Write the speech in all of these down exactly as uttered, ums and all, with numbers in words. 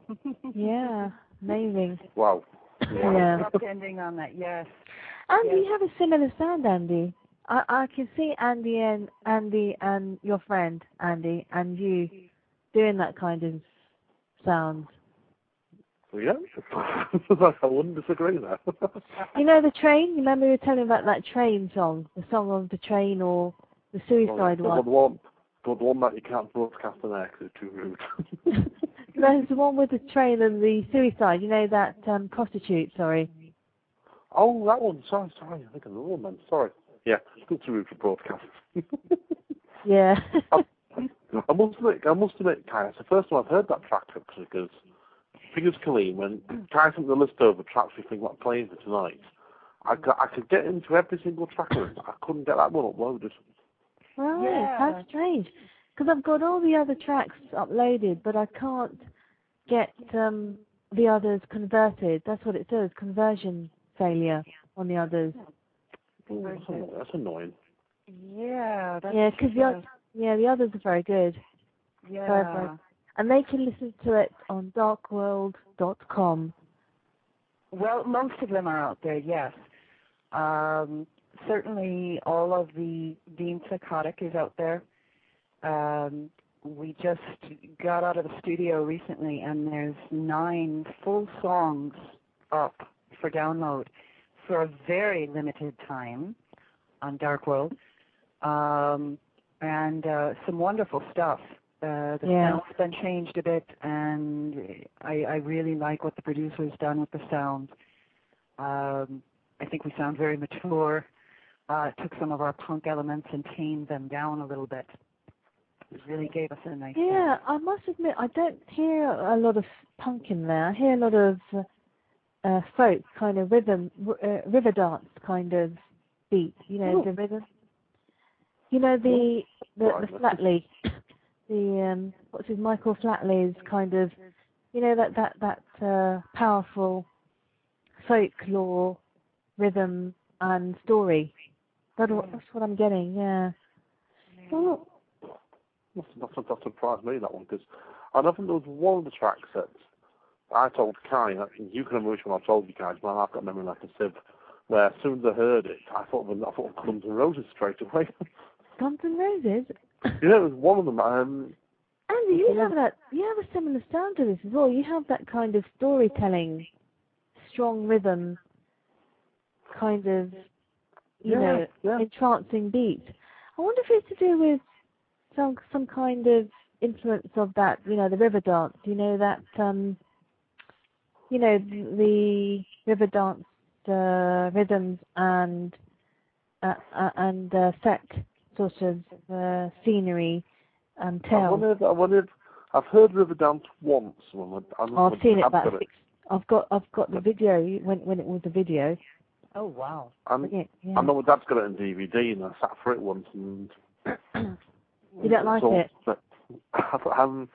Yeah, amazing. Wow. Yeah. yeah. Soft ending on that, yes. Andy, yes. you have a similar sound, Andy. I, I can see Andy and Andy and your friend Andy and you doing that kind of sound. Yeah, I wouldn't disagree there. You know the train? You remember you were telling about that train song, the song of the train or the suicide well, one? The one, the one that you can't broadcast on air because it's too rude. There's the one with the train and the suicide. You know that um, prostitute? Sorry. Oh, that one. Sorry, sorry. I think I know one then. Sorry. Yeah, still too rude for broadcast. Yeah. I, I must admit, I must admit, Kai, it's the first time I've heard that track actually, because I think it was Colleen, when Kai sent the list over tracks we think about playing for tonight, I, got, I could get into every single track of it. I couldn't get that one uploaded. Right, yeah. That's strange. Because I've got all the other tracks uploaded, but I can't get um, the others converted. That's what it says, conversion failure on the others. Ooh, that's, annoying. that's annoying. Yeah, that's Yeah, because the, yeah, the others are very good. yeah. Very, very, and they can listen to it on dark world dot com. Well, most of them are out there, yes. Um, certainly all of the Dean Psychotic is out there. Um, we just got out of the studio recently, and there's nine full songs up for download for a very limited time on Dark World, um, and uh, some wonderful stuff. Uh, the Yeah. sound's been changed a bit, and I, I really like what the producer's done with the sound. Um, I think we sound very mature. Uh, took some of our punk elements and tamed them down a little bit. It really gave us a nice Yeah, sound. I must admit, I don't hear a lot of punk in there. I hear a lot of uh, uh, folk kind of rhythm, uh, river dance kind of beat. You know, Oh. the rhythm. You know, the the, Right, the Flatley, the um, what's his Michael Flatley's kind of, you know, that that that uh, powerful folklore rhythm and story. That, that's what I'm getting. Yeah. Oh, that's, that's, that surprised me, that one, because I don't think there was one of the tracks that I told Kai, and you can remember which one I told you guys, man, I've got memory like a sieve, where as soon as I heard it, I thought of, I thought of Guns N' Roses straight away. Guns N' Roses. You know, it was one of them. Um, Andy, you have that. You have a similar sound to this as well. You have that kind of storytelling, strong rhythm, kind of, you yeah, know, yeah. entrancing beat. I wonder if it's to do with some some kind of influence of that. You know, the river dance. You know that. Um, you know the river dance uh, rhythms and uh, uh, and uh, set sort of uh, scenery and I tell. wondered, I wondered, I've heard River Dance once. When I, I Oh, I've seen it about it. six. I've got I've got the video when when it was a video. Oh, wow. And Yeah, yeah. I know my dad's got it on D V D, and I sat for it once, and You don't like so, it? But I haven't.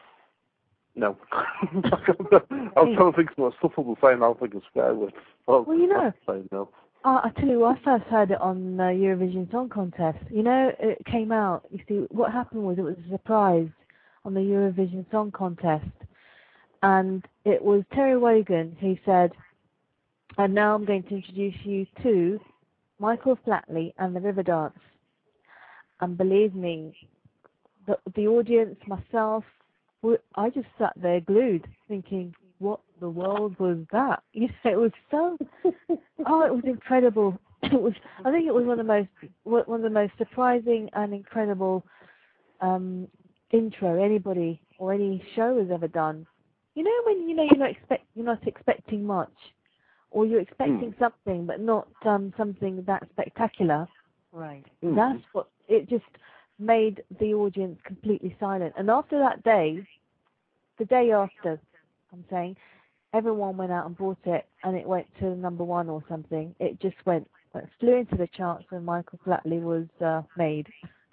No. I was trying to think of what stuff I was saying. I was thinking swear words. Well, Well, you know, say no. uh, I tell you, I first heard it on uh, Eurovision Song Contest. You know, it came out. You see, what happened was it was a surprise on the Eurovision Song Contest, and it was Terry Wogan who said, "And now I'm going to introduce you to Michael Flatley and the River Dance." And believe me, the the audience, myself, we- I just sat there glued, thinking, "What the world was that?" You know, it was so. Oh, it was incredible. It was. I think it was one of the most one of the most surprising and incredible um, intro anybody or any show has ever done. You know, when you know you're not expect you're not expecting much, or you're expecting Mm. something but not um, something that spectacular. Right. Mm. That's what it just made the audience completely silent. And after that day, the day after, I'm saying, everyone went out and bought it, and it went to number one or something. It just went, went flew into the charts when Michael Flatley was uh, made.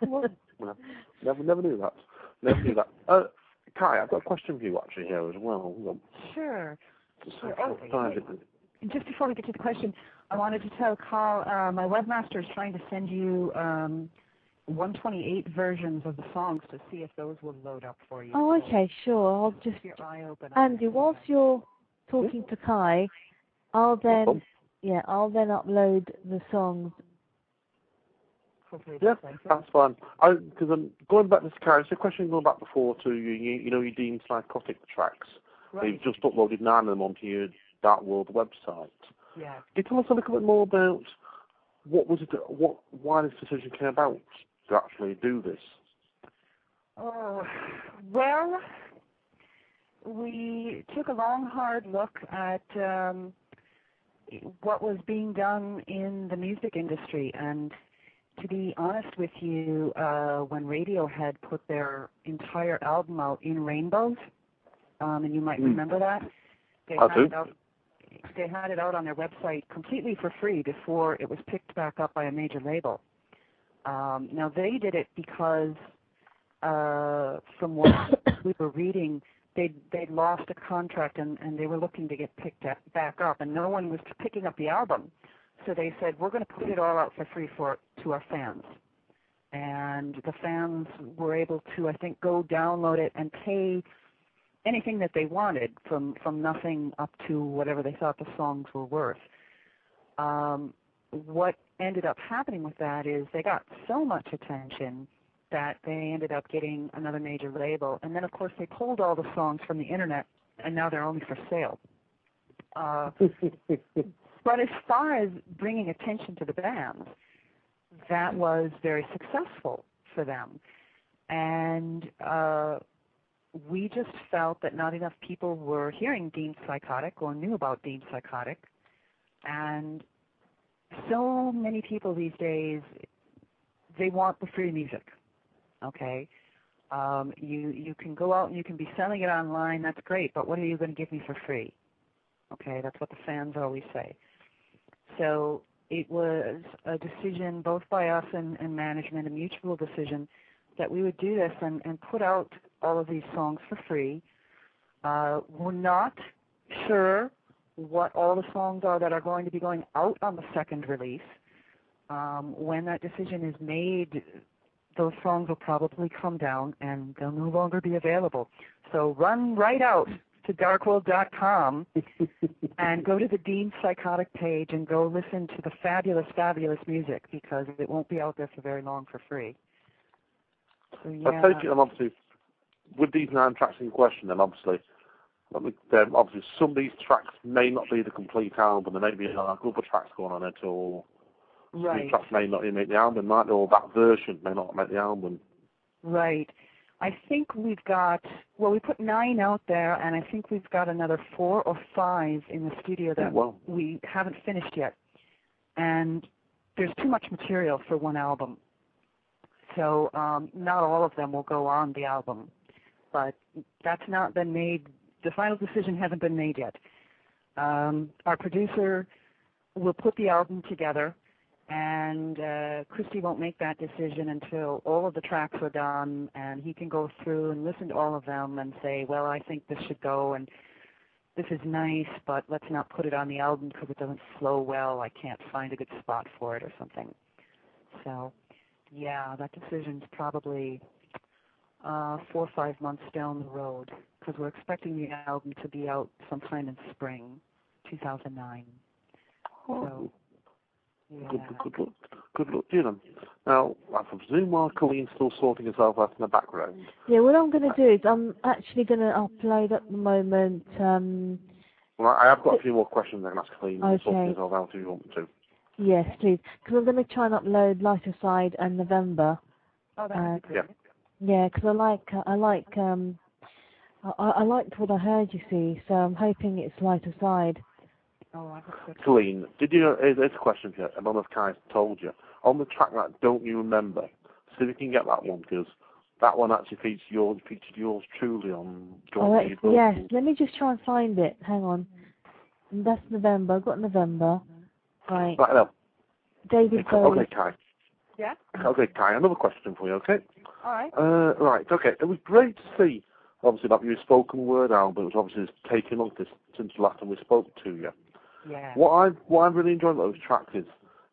never, never knew that. Never knew that. Uh, Kai, I've got a question for you actually here as well. Sure. Just, Sure. so, Oh, just before we get to the question, I wanted to tell Carl, uh, my webmaster is trying to send you um, one twenty-eight versions of the songs to see if those will load up for you. Oh, So okay, sure. I'll just keep your eye open. Andy, whilst you're talking to Kai, I'll then yeah, I'll then upload the songs. Hopefully Yeah, that's right. that's fine. I because I'm going back to this character. Question going back before to you. You, you know, your Dean Psychotic tracks. Right. You've just uploaded nine of them onto your Dark World website. Yeah. Can you tell us a little bit more about what was it? What why this decision came about to actually do this? Oh, well, we took a long, hard look at um, what was being done in the music industry, and to be honest with you, uh, when Radiohead put their entire album out in rainbows, um, and you might Mm. remember that, they I had do. it out. They had it out on their website completely for free before it was picked back up by a major label. Um, now they did it because, uh, from what we were reading, they they'd lost a contract and, and they were looking to get picked up, back up, and no one was picking up the album. So they said, we're going to put it all out for free for to our fans. And the fans were able to, I think, go download it and pay anything that they wanted, from, from nothing up to whatever they thought the songs were worth. Um, what ended up happening with that is they got so much attention that they ended up getting another major label. And then, of course, they pulled all the songs from the Internet, and now they're only for sale. Uh, but as far as bringing attention to the bands, that was very successful for them. And uh, we just felt that not enough people were hearing Dean Psychotic or knew about Dean Psychotic. And so many people these days, they want the free music, okay? Um, you, you can go out and you can be selling it online, that's great, but what are you going to give me for free? Okay, that's what the fans always say. So it was a decision both by us and, and management, a mutual decision, that we would do this and, and put out all of these songs for free. Uh, we're not sure what all the songs are that are going to be going out on the second release. Um, when that decision is made, those songs will probably come down and they'll no longer be available. So run right out to dark world dot com and go to the Dean Psychotic page and go listen to the fabulous, fabulous music, because it won't be out there for very long for free. So, yeah. I take it, and obviously, with these nine tracks in question, then obviously, then obviously some of these tracks may not be the complete album. There may be like other tracks going on it, or some of Right. these tracks may not even make the album, might or that version may not make the album. Right. I think we've got, well, we put nine out there, and I think we've got another four or five in the studio that Oh, wow. we haven't finished yet. And there's too much material for one album. So um, not all of them will go on the album. But that's not been made, the final decision hasn't been made yet. Um, our producer will put the album together, and uh, Christy won't make that decision until all of the tracks are done, and he can go through and listen to all of them and say, well, I think this should go, and this is nice, but let's not put it on the album because it doesn't flow well. I can't find a good spot for it or something. So, yeah, that decision's probably uh, four or five months down the road, because we're expecting the album to be out sometime in spring two thousand nine. Oh. So, yeah. Good, good luck. Good luck to you then. Now, I presume while Colleen's still sorting herself out in the background. Yeah, what I'm going to do is I'm actually going to upload at the moment. Um, Well, I have got a few more questions I can ask Colleen. Okay. Sorting herself out if you want me to. yes, please, because I'm going to try and upload Lighter Side and November. Oh, that would be Yeah. great. Yeah, because I like uh, I like um I, I liked what I heard. You see, so I'm hoping it's Lighter Side. Oh, I hope so. Colleen, did you know, here's a question for you, I don't know if Kai's told you. On the track that Don't You Remember, see if you can get that one, because that one actually featured yours, featured yours truly on Oh, Joint that's, yes. Let me just try and find it. Hang on. That's November. I've got November. Right. Right, now. David Okay, Bowie. okay, Kai. Yeah? Okay, Kai, another question for you, okay? All right. Uh, right, okay. It was great to see, obviously, that your spoken word album was obviously taken off this since the last time we spoke to you. Yeah. What I what I really enjoyed about those tracks is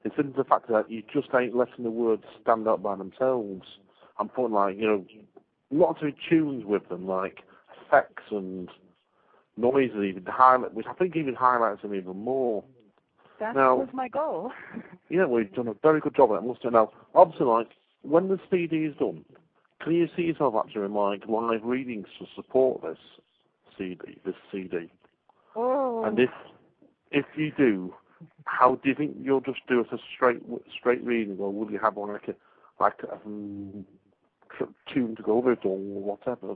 It's simply the fact that you just ain't letting the words stand out by themselves. I'm putting, like, you know, lots of tunes with them, like effects and noises, even highlight, which I think even highlights them even more. That now, was my goal. Yeah, we've done a very good job of it, must I now. Obviously, like, when the C D is done, can you see yourself actually in, like, live readings to support this C D, this C D? Oh. And if if you do, how do you think you'll just do it a straight straight reading, or will you have one like a like a um, tune to go over it or whatever?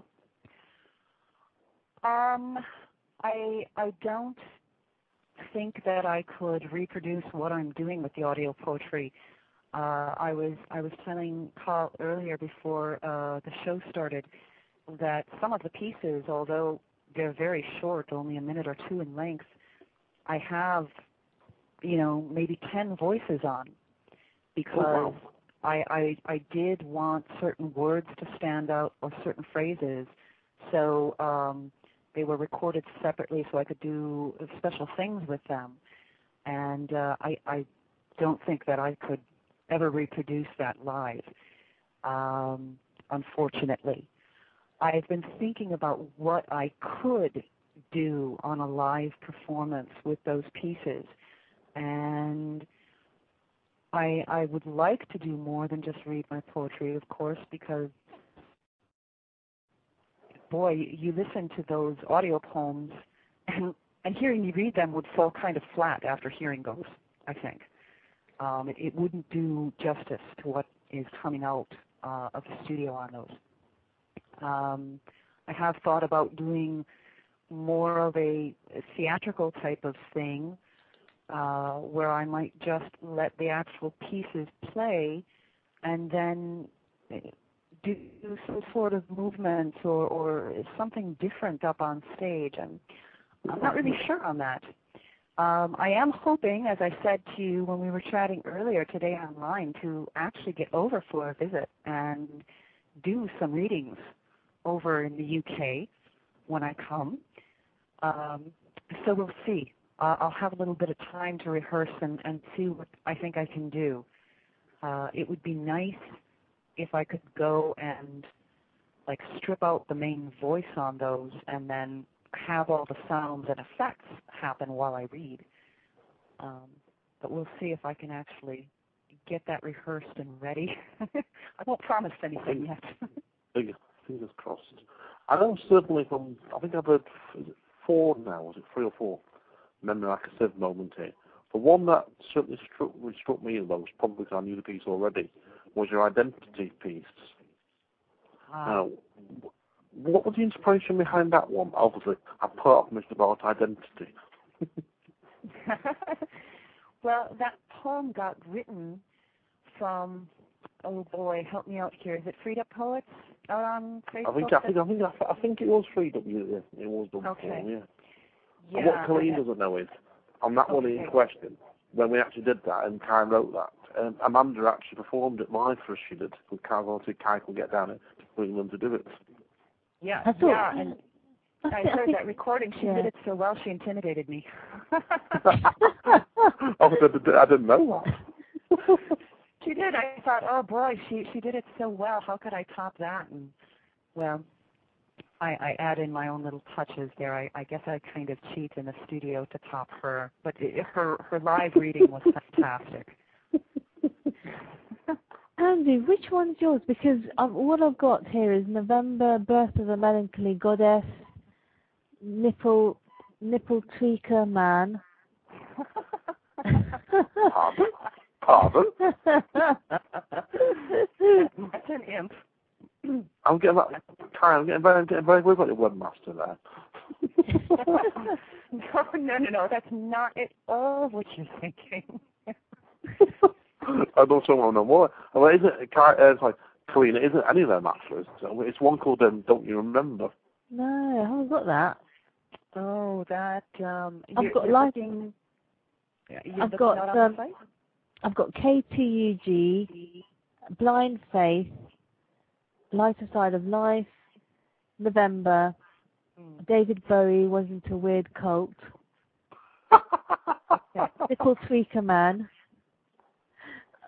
Um, I I don't think that I could reproduce what I'm doing with the audio poetry. Uh, I was I was telling Carl earlier before uh, the show started that some of the pieces, although they're very short, only a minute or two in length, I have, you know, maybe ten voices on, because oh, wow. I, I I did want certain words to stand out or certain phrases, so um, they were recorded separately so I could do special things with them, and uh, I I don't think that I could ever reproduce that live, um, unfortunately. I've been thinking about what I could do on a live performance with those pieces, and I I would like to do more than just read my poetry, of course, because boy, you listen to those audio poems, and and hearing me read them would fall kind of flat after hearing those, I think. Um, it, it wouldn't do justice to what is coming out uh, of the studio on those. Um, I have thought about doing more of a theatrical type of thing, uh, where I might just let the actual pieces play and then do some sort of movement or, or something different up on stage. And I'm not really sure on that. Um, I am hoping, as I said to you when we were chatting earlier today online, to actually get over for a visit and do some readings over in the U K when I come. Um, so we'll see. Uh, I'll have a little bit of time to rehearse and, and see what I think I can do. Uh, it would be nice if I could go and like strip out the main voice on those and then have all the sounds and effects happen while I read. Um, but we'll see if I can actually get that rehearsed and ready. I won't promise anything yet. Fingers crossed. I know certainly from, I think I've heard, is it four now, was it three or four? Memory like a sieve moment here. The one that certainly struck, struck me the most, probably because I knew the piece already, was your identity piece. Wow. Now, what was the inspiration behind that one? Obviously, apart from it's about identity. Well, that poem got written from, oh boy, help me out here. Is it Freed Up Poets on Facebook? I think I think I think I think it was Freed Up. Yeah, it was done okay. for him, yeah. Yeah. And what Colleen doesn't know is, on that okay. one in question, when we actually did that and Kai wrote that, um, Amanda actually performed it live for us. She did. With Kai wanted Kai could get down it to bring them to do it. Yeah, I thought, yeah, and I heard that recording. She yeah. did it so well, she intimidated me. Oh, I didn't know that. She did. I thought, oh boy, she she did it so well. How could I top that? And well, I, I add in my own little touches there. I, I guess I kind of cheat in the studio to top her, but it, her her live reading was fantastic. Andy, which one's yours? Because I've, what I've got here is November, Birth of a Melancholy Goddess, Nipple, Nipple Tweaker Man. Pardon? Pardon? That's an imp. I'm getting that. Kai, I'm getting very, I'm getting very worried about your webmaster there. no, no, no, no. That's not at all what you're thinking. I don't know no more. Well, isn't it, Kai, uh, it's like, Colleen, it isn't any of their masters. It's one called um, Don't You Remember? No, I haven't got that. Oh, that, um, I've you're, got you're life. looking, you're I've got, not on um, the site? I've got K T U G, Blind Faith, Lighter Side of Life, November, mm. David Bowie Wasn't a Weird Cult, Nipple Tweaker Man,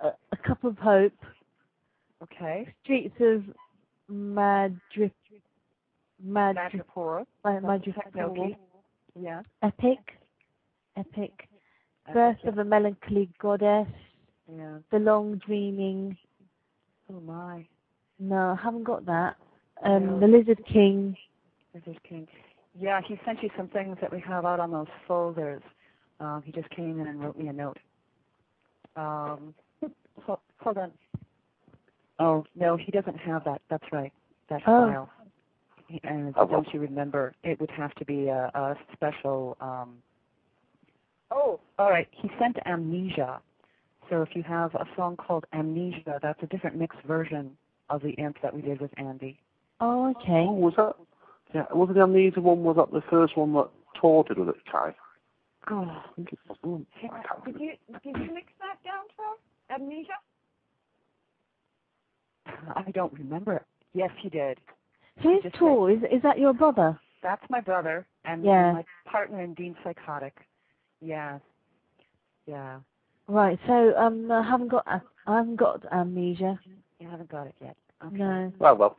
a, a Cup of Hope, Okay. Streets of Madrid, Madrid, Madripoor. Madripoor, Yeah. Epic, Epic, Birth of a Melancholy Goddess, Yeah. The Long Dreaming. Oh my. No, I haven't got that. Um, No. The Lizard King. Lizard King. Yeah, he sent you some things that we have out on those folders. Um, he just came in and wrote me a note. Um, hold, hold on. Oh, no, he doesn't have that. That's right. That Oh. file. And Oh, don't you remember, it would have to be a, a special... Um, oh, all right. He sent Amnesia. So if you have a song called Amnesia, that's a different mixed version of the imp that we did with Andy. Oh, okay. Oh, was that? Yeah, wasn't the Amnesia one? Was that the first one that toured with it, Kai? Oh. I think it was. wasn't it? I can't Did you, did you mix that down for Amnesia? I don't remember. Yes, he did. Who's Just Tor? Is, is that your brother? That's my brother and, Yeah. and my partner in Dean Psychotic. Yeah. Yeah. Right. So um, I haven't got I haven't got Amnesia. You haven't got it yet. Okay. No. Oh, well.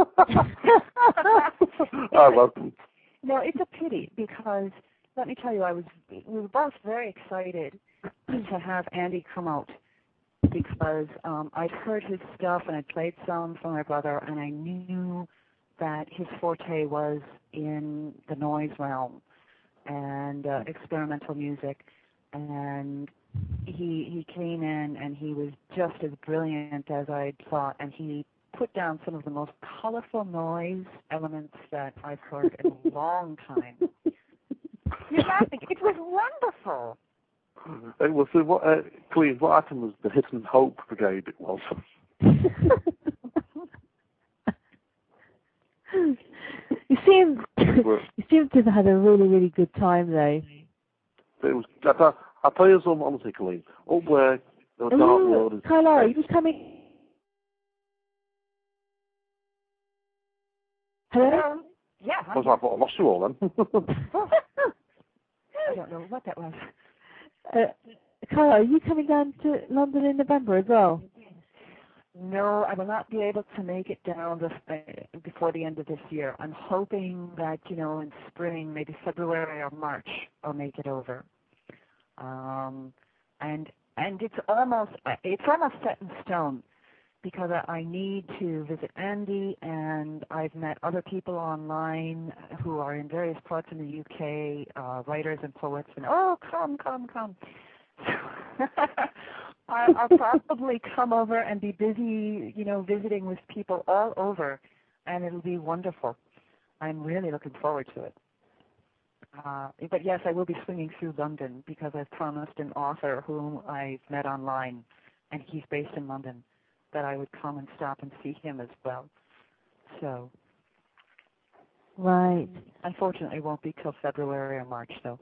Oh, well. No, it's a pity because let me tell you, I was we were both very excited to have Andy come out because um, I'd heard his stuff and I'd played some for my brother, and I knew that his forte was in the noise realm and uh, experimental music, and he he came in and he was just as brilliant as I thought, and he put down some of the most colorful noise elements that I've heard in a long time. You're laughing. It was wonderful. It was the, what, uh, Queen, what happened was the Hidden Hope Brigade, it was. you seem you seem to have had a really, really good time though. It was, I, I'll tell you something honestly, Colleen. Up where the dark road is... Kyla, are you coming? Hello? Yeah. I was like, well, I lost you all then. I don't know what that was. Uh, Kyla, are you coming down to London in November as well? No, I will not be able to make it down this, uh, before the end of this year. I'm hoping that, you know, in spring, maybe February or March, I'll make it over. Um, and and it's almost it's almost set in stone because I, I need to visit Andy, and I've met other people online who are in various parts in the U K, uh, writers and poets, and oh, come, come, come. I'll, I'll probably come over and be busy, you know, visiting with people all over, and it'll be wonderful. I'm really looking forward to it. Uh, but yes, I will be swinging through London because I've promised an author whom I've met online, and he's based in London, that I would come and stop and see him as well. So, Right. unfortunately, it won't be till February or March, though.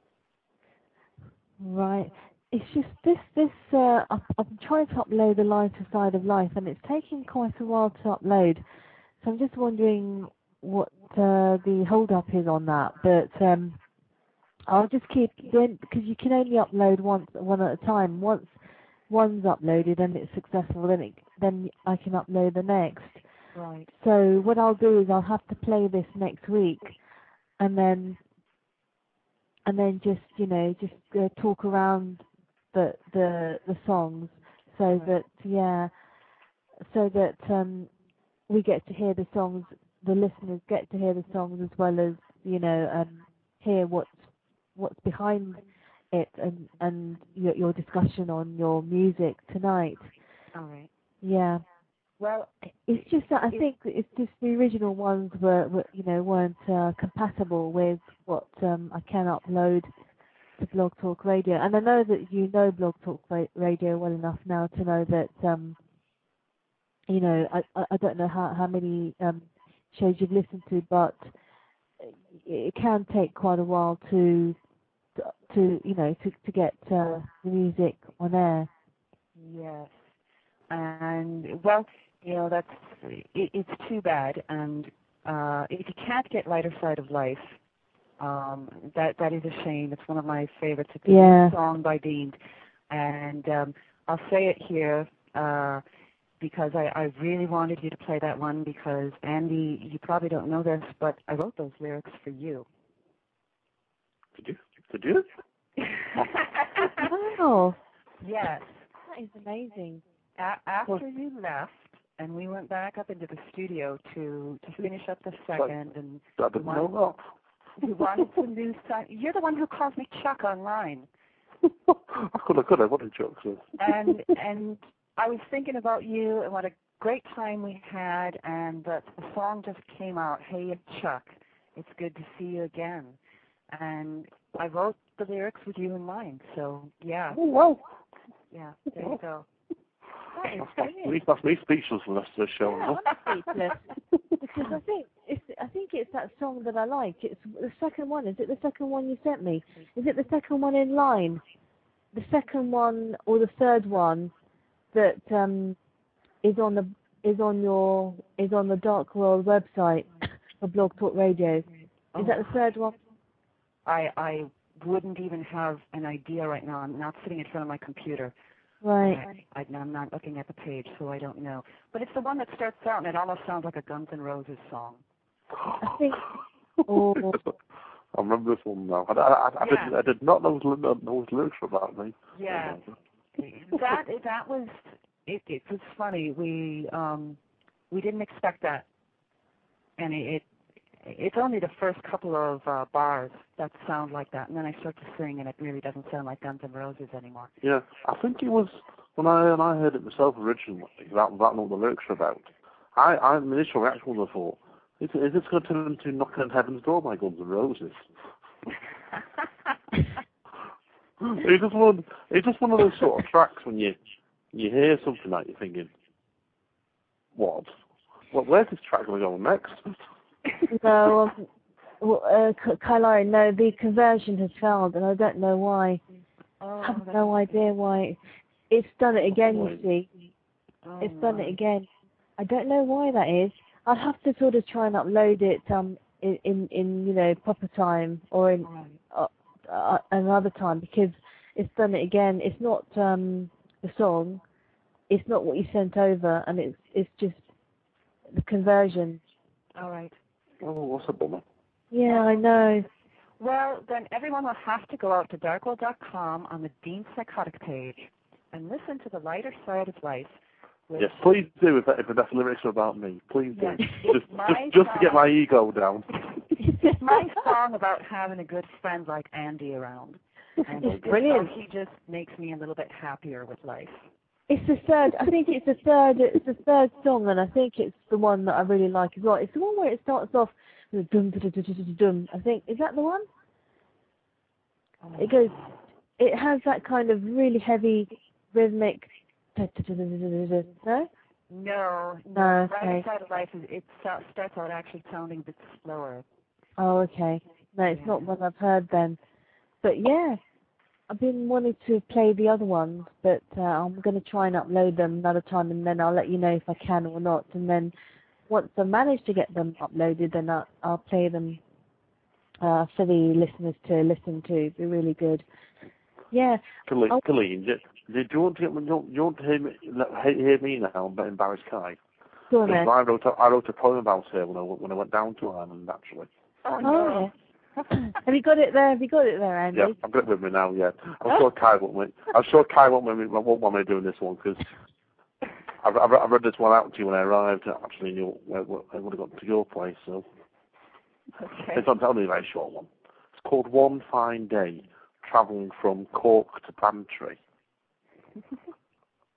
Right. It's just this, this, uh, I've, I'm trying to upload the lighter side of life, and it's taking quite a while to upload. So I'm just wondering what uh, the hold up is on that. But um, I'll just keep doing, because you can only upload once, one at a time. Once one's uploaded and it's successful, then it, then I can upload the next. Right. So what I'll do is I'll have to play this next week, and then and then just you know just uh, talk around the the the songs, so Right. that yeah, so that um, we get to hear the songs, the listeners get to hear the songs as well as you know um, hear what's what's behind it, and and your, your discussion on your music tonight. All right. Yeah. Well, It's just that I think that it's just the original ones were, were you know, weren't uh, compatible with what um, I can upload to Blog Talk Radio. And I know that you know Blog Talk Radio well enough now to know that, um, you know, I, I I don't know how, how many um, shows you've listened to, but it can take quite a while to, to you know, to, to get uh, the music on air. yes. And, well, you know, that's, it, it's too bad. And uh, if you can't get Lighter Side of Life, um, that that is a shame. It's one of my favorites. It's a Yeah. song by Dean. And um, I'll say it here uh, because I, I really wanted you to play that one because, Andy, you probably don't know this, but I wrote those lyrics for you. Did you? Did you? Wow. Yes. That is amazing. A- after you left, and we went back up into the studio to, to finish up the second, and I didn't know we wanted some new stuff. You're the one who calls me Chuck online. that. I could have, could have. What a joke. So. and and I was thinking about you and what a great time we had, and that the song just came out. Hey, Chuck, it's good to see you again. And I wrote the lyrics with you in mind. So yeah. Oh wow. Yeah. There you go. That is That's brilliant. me, that's me speechless for the rest of the show. Yeah, I'm speechless. Because I think it's I think it's that song that I like. It's the second one. Is it the second one you sent me? Is it the second one in line? The second one or the third one that um is on the is on your is on the Dark World website for Blog Talk Radio. Is Oh. that the third one? I I wouldn't even have an idea right now. I'm not sitting in front of my computer. Right. I, I, I'm not looking at the page, so I don't know. But it's the one that starts out, and it almost sounds like a Guns N' Roses song. I think. Oh, I remember this one now. I, I, I, Yeah. did, I did not know those, those lyrics about me. Yeah. that that was it. It was funny. We um we didn't expect that, and it. it it's only the first couple of uh, bars that sound like that, and then I start to sing, and it really doesn't sound like Guns N' Roses anymore. Yeah, I think it was when I when I heard it myself originally. That that what the lyrics are about. I, I my initial reaction was I thought, is, is this going to turn into Knocking on Heaven's Door by Guns N' Roses? it's just one. It's just one of those sort of tracks when you you hear something like you're thinking, what? What? Where's this track going to go next? no, um, well, uh, Kylari, no, the conversion has failed, and I don't know why. Oh, I have no idea why. It's done it again, you see. oh, It's done my. it again. I don't know why that is. I'd have to sort of try and upload it um in, in, in you know, proper time or in Right. uh, uh, another time because it's done it again. It's not um the song. It's not what you sent over, and it's it's just the conversion. All right. Oh, what's a bummer. Yeah, I know. Well, then everyone will have to go out to darkworld dot com on the Dean Psychotic page and listen to The Lighter Side of Life. With Yes, please do if, that, if the best lyrics are about me. Please do. Yes, just my just, just to song. get my ego down. It's my song about having a good friend like Andy around. And It's it's brilliant. so he just makes me a little bit happier with life. It's the third. I think it's the third. It's the third song, and I think it's the one that I really like as well. It's the one where it starts off with dum dum dum dum dum dum. I think is that the one? It goes. It has that kind of really heavy rhythmic. No. No, no. No, The okay. Lighter Side of Life is it so- starts out actually sounding a bit slower. Oh, okay. No, it's not one I've heard then. But yeah, I've been wanting to play the other ones, but uh, I'm going to try and upload them another time, and then I'll let you know if I can or not. And then once I manage to get them uploaded, then I'll, I'll play them uh, for the listeners to listen to. It'd be really good. Yeah. Colleen, Oh. Colleen, do, do you want to get do you, do you want to hear me, hear me now but embarrass Kai? Go on then. I wrote a, I wrote a poem about her when I when I went down to Ireland actually. Oh, Oh, no. yeah. Have you got it there? Have you got it there, Andy? Yeah, I've got it with me now. Yeah, I'm sure Kai won't. Win. I'm sure Kai won't want me. Won't want me doing this one because I've, I've I've read this one out to you when I arrived. Actually, in your, I would have got to your place. So Okay. it's on only a very short one. It's called One Fine Day, travelling from Cork to Bantry.